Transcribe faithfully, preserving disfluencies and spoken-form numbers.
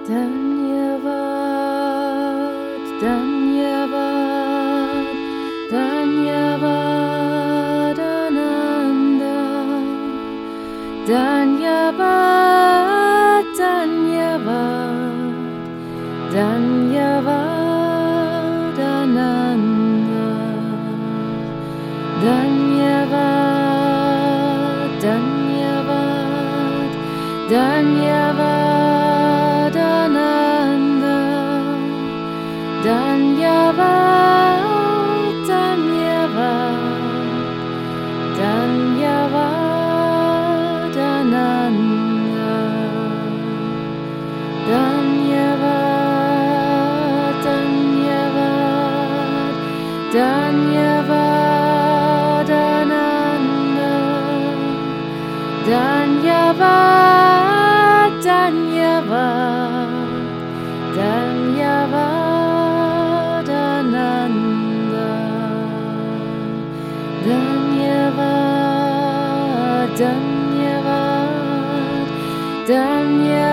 Dhanyavad, Dhanyavad, Dhanyavad Ananda. Dhanyavad, Dhanyavad, Dhanyavad Ananda. Dhanyavad, Dhanyavad, Dhanyavad Ananda. Dhanyavad, Dhanyavad, Dhanyavad Ananda. Dhanyavad, Dhanyavad, Dhanyavad Ananda. Dhanyavad, Dhanyavad, Dhanyavad Ananda. Dhanyavad, Dhanyavad, Dhanyavad.